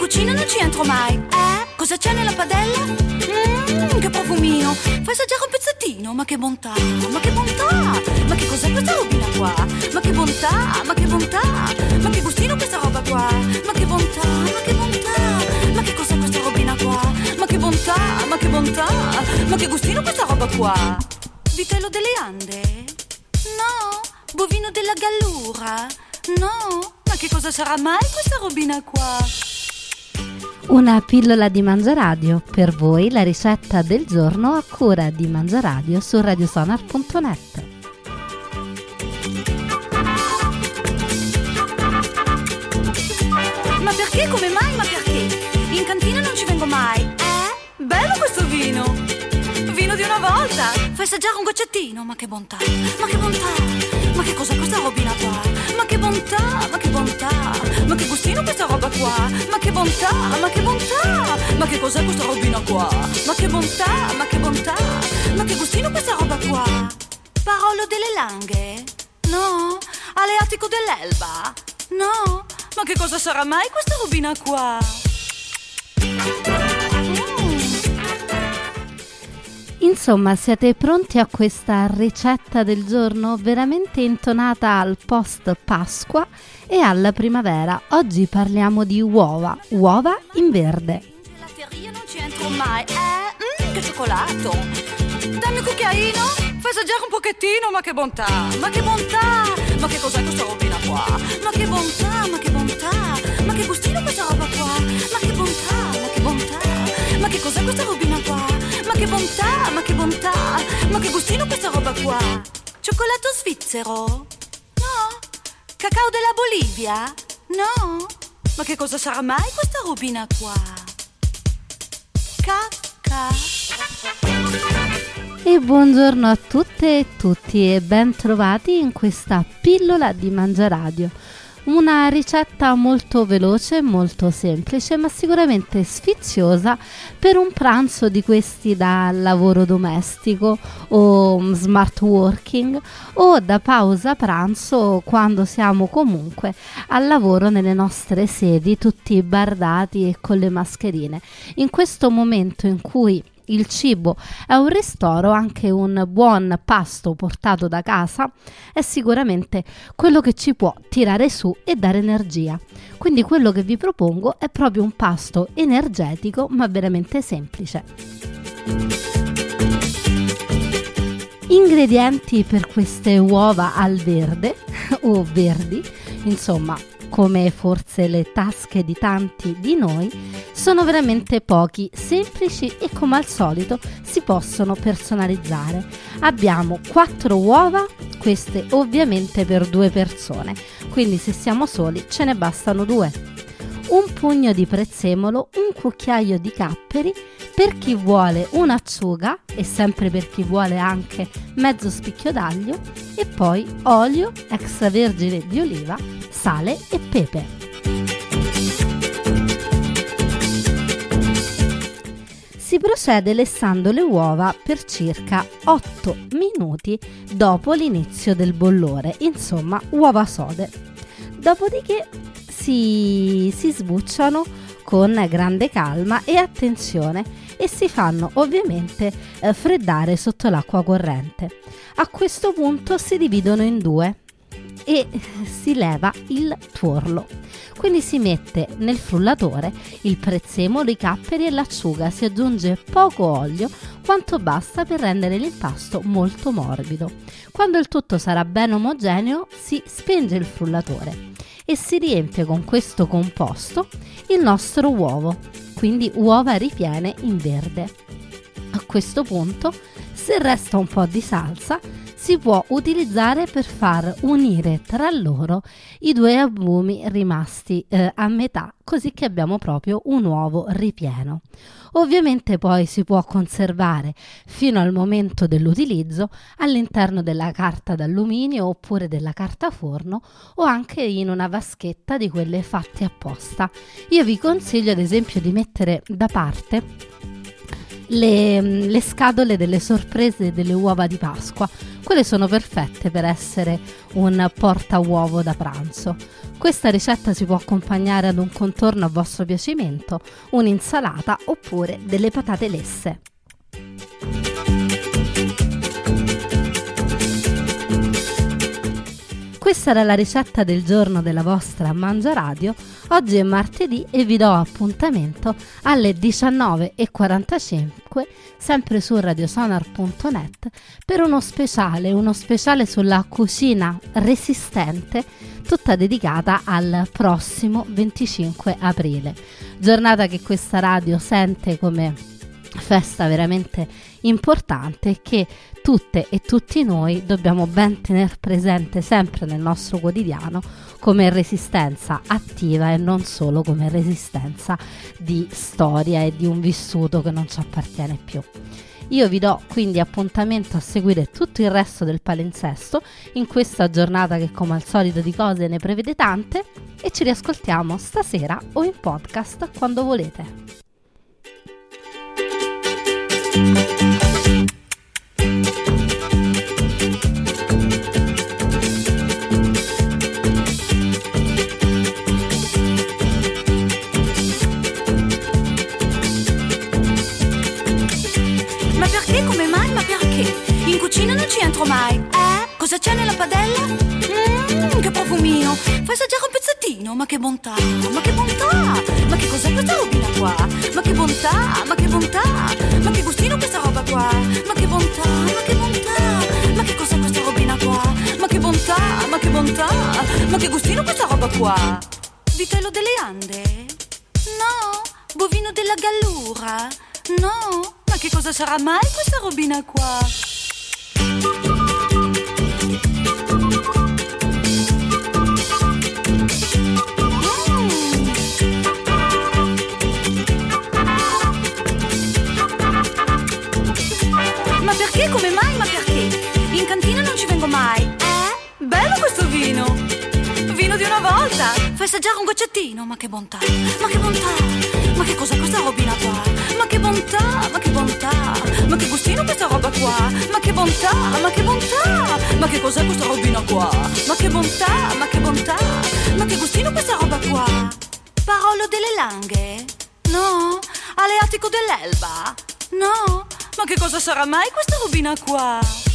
cucina non ci entro mai. Cosa c'è nella padella? Che profumino. Fai assaggiare un pezzettino. Ma che bontà, ma che bontà. Ma che cos'è questa robina qua? Ma che bontà, ma che bontà. Ma che gustino questa roba qua? Ma che bontà, ma che bontà. Ma che cos'è questa robina qua? Ma che bontà, ma che bontà. Ma che gustino questa roba qua? Vitello delle Ande? No. Bovino della Gallura? No. Ma che cosa sarà mai questa robina qua? Una pillola di Mangiaradio, per voi la ricetta del giorno a cura di Mangiaradio su radiosonar.net. Ma perché? Come mai? Ma perché? In cantina non ci vengo mai. Bello questo vino! Vino di una volta! Fai assaggiare un goccettino, ma che bontà! Ma che bontà! Ma che cos'è questa robina qua? Ma che bontà! Ma che bontà! Ma che gustino questa roba qua? Ma che bontà! Ma che bontà! Ma che cos'è questa robina qua? Ma che bontà! Ma che bontà! Ma che gustino questa roba qua? Parolo delle Langhe? No? Aleatico dell'Elba? No? Ma che cosa sarà mai questa robina qua? Insomma, siete pronti a questa ricetta del giorno veramente intonata al post Pasqua e alla primavera? Oggi parliamo di uova in verde. Gelateria non ci entro mai. Che cioccolato! Dammi un cucchiaino, fai assaggiare un pochettino, ma che bontà! Ma che bontà! Ma che cos'è questa robina qua? Ma che bontà, ma che bontà! Ma che gustino questa roba qua? Ma che bontà, ma che bontà! Ma che cos'è questa robina qua? Ma che bontà, ma che bontà! Ma che gustino questa roba qua? Cioccolato svizzero? No? Cacao della Bolivia? No? Ma che cosa sarà mai questa robina qua? E buongiorno a tutte e tutti e ben trovati in questa pillola di Mangiaradio. Una ricetta molto veloce, molto semplice, ma sicuramente sfiziosa per un pranzo di questi da lavoro domestico o smart working o da pausa pranzo quando siamo comunque al lavoro nelle nostre sedi tutti bardati e con le mascherine. In questo momento in cui il cibo è un ristoro, anche un buon pasto portato da casa è sicuramente quello che ci può tirare su e dare energia. Quindi quello che vi propongo è proprio un pasto energetico ma veramente semplice. Ingredienti per queste uova al verde o verdi, insomma, come forse le tasche di tanti di noi, sono veramente pochi, semplici e come al solito si possono personalizzare. Abbiamo 4 uova, queste ovviamente per 2 persone, quindi se siamo soli ce ne bastano 2. Un pugno di prezzemolo, un cucchiaio di capperi, per chi vuole un'acciuga e sempre per chi vuole anche mezzo spicchio d'aglio e poi olio extravergine di oliva, sale e pepe. Si procede lessando le uova per circa 8 minuti dopo l'inizio del bollore, insomma uova sode. Dopodiché si sbucciano con grande calma e attenzione e si fanno ovviamente freddare sotto l'acqua corrente. A questo punto si dividono in 2 e si leva il tuorlo. Quindi si mette nel frullatore il prezzemolo, i capperi e l'acciuga, si aggiunge poco olio, quanto basta per rendere l'impasto molto morbido. Quando il tutto sarà ben omogeneo si spenge il frullatore e si riempie con questo composto il nostro uovo, quindi uova ripiene in verde. A questo punto, se resta un po' di salsa, si può utilizzare per far unire tra loro i 2 albumi rimasti a metà, così che abbiamo proprio un uovo ripieno. Ovviamente poi si può conservare fino al momento dell'utilizzo all'interno della carta d'alluminio oppure della carta forno o anche in una vaschetta di quelle fatte apposta. Io vi consiglio ad esempio di mettere da parte le scatole delle sorprese delle uova di Pasqua. Quelle sono perfette per essere un porta uovo da pranzo. Questa ricetta si può accompagnare ad un contorno a vostro piacimento, un'insalata oppure delle patate lesse. Questa era la ricetta del giorno della vostra Mangia Radio. Oggi è martedì e vi do appuntamento alle 19:45 sempre su radiosonar.net per uno speciale sulla cucina resistente, tutta dedicata al prossimo 25 aprile, giornata che questa radio sente come festa veramente importante che tutte e tutti noi dobbiamo ben tener presente sempre nel nostro quotidiano come resistenza attiva e non solo come resistenza di storia e di un vissuto che non ci appartiene più. Io vi do quindi appuntamento a seguire tutto il resto del palinsesto in questa giornata che come al solito di cose ne prevede tante, e ci riascoltiamo stasera o in podcast quando volete. Ma perché? Come mai? Ma perché? In cucina non ci entro mai. Cosa c'è nella padella? Che profumino. Fai assaggiare un pezzettino. Ma che bontà, ma che bontà. Ma che cos'è questa robina qua? Ma che bontà, ma che bontà. Ma che gustino questa roba qua? Ma che bontà, ma che bontà. Ma che cos'è questa robina qua? Ma che bontà, ma che bontà. Ma che gustino questa roba qua? Vitello delle Ande? No. Bovino della Gallura? No. Ma che cosa sarà mai questa robina qua? Ma perché? Come mai? Ma perché? In cantina non ci vengo mai. Bello questo vino! Vino di una volta! Fai assaggiare un goccettino. Ma che bontà! Ma che bontà! Ma che cos'è questa robina qua? Ma che bontà! Ma che bontà! Ma che gustino questa roba qua? Ma che bontà! Ma che bontà! Ma che cos'è questa robina qua? Ma che bontà! Ma che bontà! Ma che gustino questa roba qua? Parolo delle Langhe? No? Aleatico dell'Elba? No? Ma che cosa sarà mai questa robina qua?